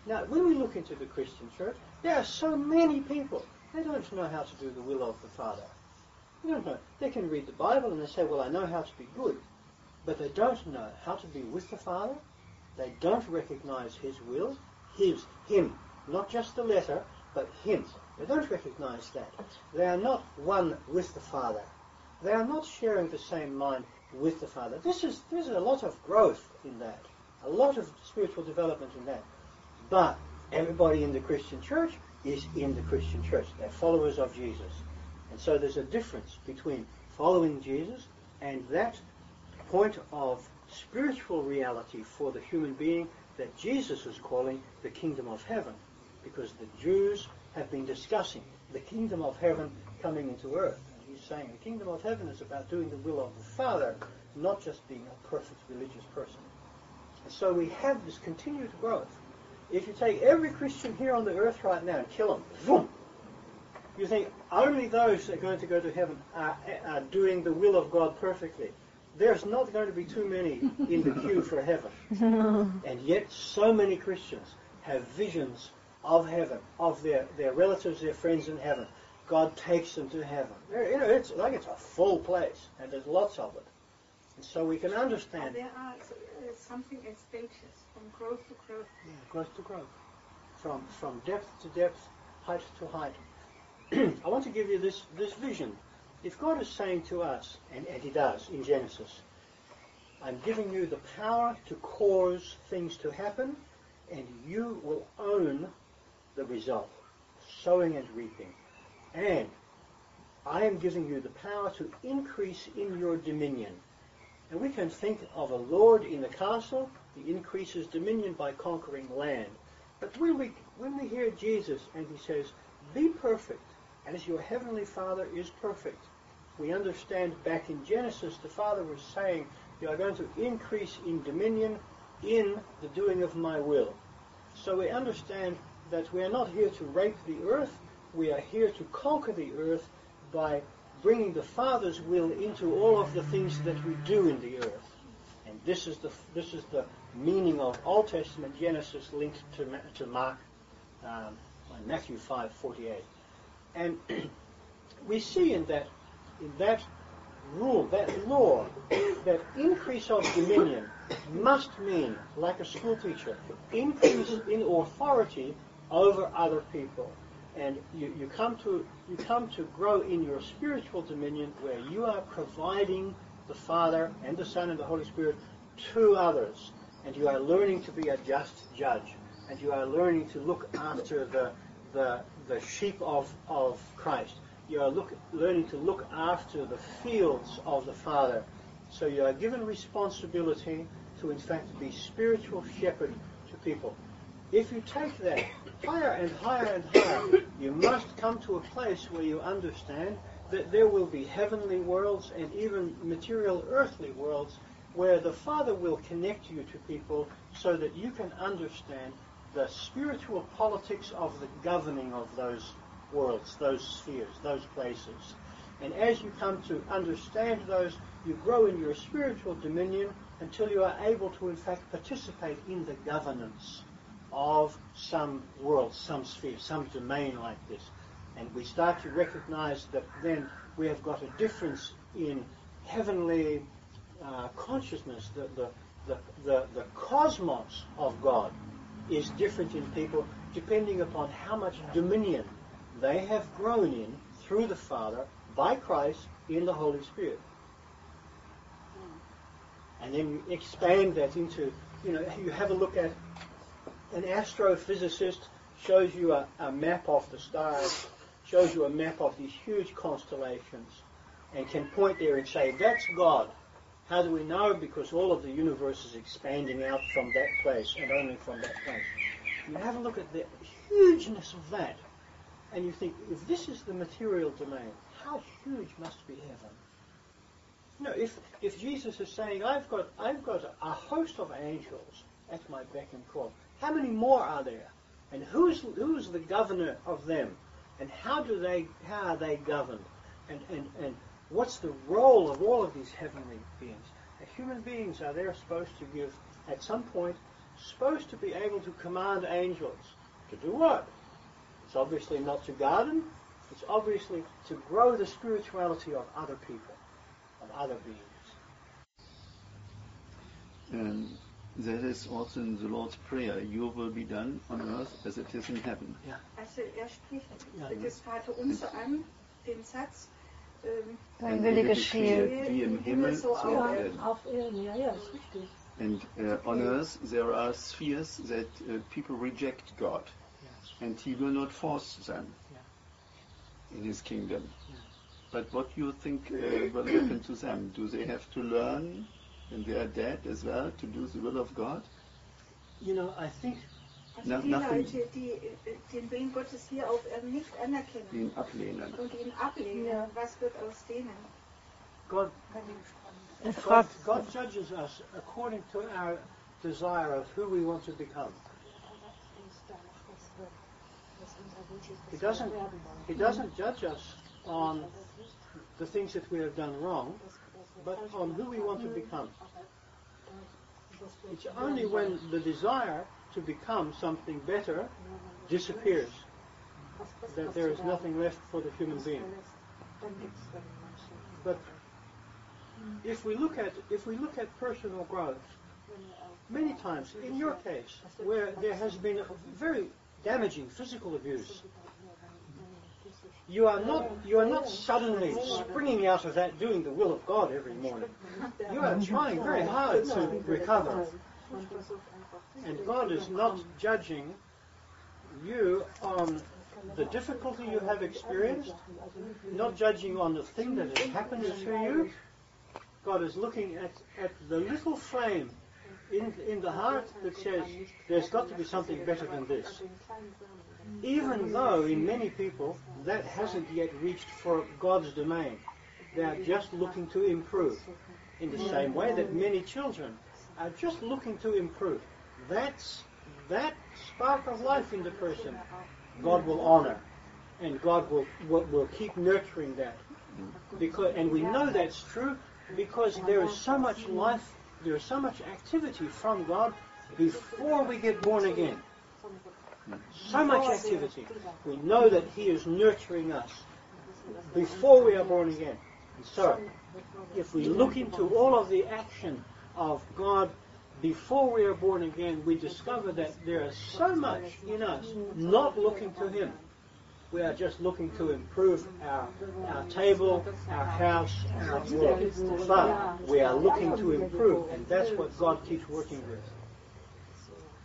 Now, when we look into the Christian church, there are so many people, they don't know how to do the will of the Father. They don't know. They can read the Bible and they say, well, I know how to be good. But they don't know how to be with the Father. They don't recognize His will, Him, not just the letter, but Him. They don't recognize that. They are not one with the Father. They are not sharing the same mind with the Father. There's a lot of growth in that, a lot of spiritual development in that. But everybody in the Christian church is in the Christian church. They're followers of Jesus. And so there's a difference between following Jesus and that point of spiritual reality for the human being that Jesus is calling the kingdom of heaven. Because the Jews have been discussing the kingdom of heaven coming into earth. And He's saying the kingdom of heaven is about doing the will of the Father, not just being a perfect religious person. And so we have this continued growth. If you take every Christian here on the earth right now and kill them, boom, you think only those that are going to go to heaven are doing the will of God perfectly. There's not going to be too many in the queue for heaven. And yet so many Christians have visions of heaven, of their relatives, their friends in heaven. God takes them to heaven. It's like it's a full place, and there's lots of it. And so we can understand. There are something in stages, from growth to growth. Yeah, growth to growth. From depth to depth, height to height. I want to give you this vision. If God is saying to us, and He does in Genesis, I'm giving you the power to cause things to happen, and you will own the result, sowing and reaping. And I am giving you the power to increase in your dominion. And we can think of a lord in the castle. He increases dominion by conquering land. But when we hear Jesus and He says, be perfect, as your heavenly Father is perfect, we understand back in Genesis the Father was saying, you are going to increase in dominion in the doing of my will. So we understand that we are not here to rape the earth, we are here to conquer the earth by bringing the Father's will into all of the things that we do in the earth. And this is the meaning of Old Testament Genesis linked to Mark, Matthew 5:48. And we see in that rule, that law, that increase of dominion must mean, like a school teacher, increase in authority over other people. And you come to grow in your spiritual dominion where you are providing the Father and the Son and the Holy Spirit to others. And you are learning to be a just judge. And you are learning to look after the sheep of Christ. You are learning to look after the fields of the Father. So you are given responsibility to, in fact, be spiritual shepherd to people. If you take that higher and higher and higher, you must come to a place where you understand that there will be heavenly worlds and even material earthly worlds where the Father will connect you to people so that you can understand the spiritual politics of the governing of those worlds, those spheres, those places. And as you come to understand those, you grow in your spiritual dominion until you are able to, in fact, participate in the governance of some world, some sphere, some domain like this. And we start to recognize that then we have got a difference in heavenly consciousness. The cosmos of God is different in people depending upon how much dominion they have grown in through the Father, by Christ, in the Holy Spirit. And then you expand that into, you have a look at an astrophysicist, shows you a map of the stars, shows you a map of these huge constellations, and can point there and say, that's God. How do we know? Because all of the universe is expanding out from that place, and only from that place. You have a look at the hugeness of that, and you think, if this is the material domain, how huge must be heaven? If Jesus is saying, I've got a host of angels at my beck and call, how many more are there? And who's the governor of them? And how are they governed? And what's the role of all of these heavenly beings? Human beings are there supposed to give, at some point, supposed to be able to command angels to do what? It's obviously not to garden. It's obviously to grow the spirituality of other people, of other beings. And that is also in the Lord's Prayer. Your will be done on earth as it is in heaven. Also spricht das Vaterunser an, den Satz, Dein Wille geschehe. Wie im Himmel, so auf Erden. Auf Erden, ja, ist richtig. And on earth there are spheres that people reject God, and He will not force them in His kingdom. But what do you think will happen to them? Do they have to learn when they are dead as well to do the will of God? You know, I think also die Leute, die den Willen Gottes hier auf Erden nicht anerkennen ihn ablehnen. und ihn ablehnen, was wird aus denen? God judges us according to our desire of who we want to become. He doesn't judge us on the things that we have done wrong, but on who we want to become. It's only when the desire to become something better disappears that there is nothing left for the human being. But if we look at personal growth, many times, in your case, where there has been very damaging physical abuse, you are not suddenly springing out of that doing the will of God every morning. You are trying very hard to recover. And God is not judging you on the difficulty you have experienced, not judging on the thing that has happened to you. God is looking at the little flame in the heart that says, there's got to be something better than this. Even though in many people that hasn't yet reached for God's domain. They are just looking to improve. In the same way that many children are just looking to improve. That spark of life in the person, God will honor. And God will keep nurturing that. And we know that's true because there is so much life, there is so much activity from God before we get born again. So much activity. We know that He is nurturing us before we are born again. And so, if we look into all of the action of God before we are born again, we discover that there is so much in us not looking to Him. We are just looking to improve our table, our house, our world. But we are looking to improve, and that's what God keeps working with.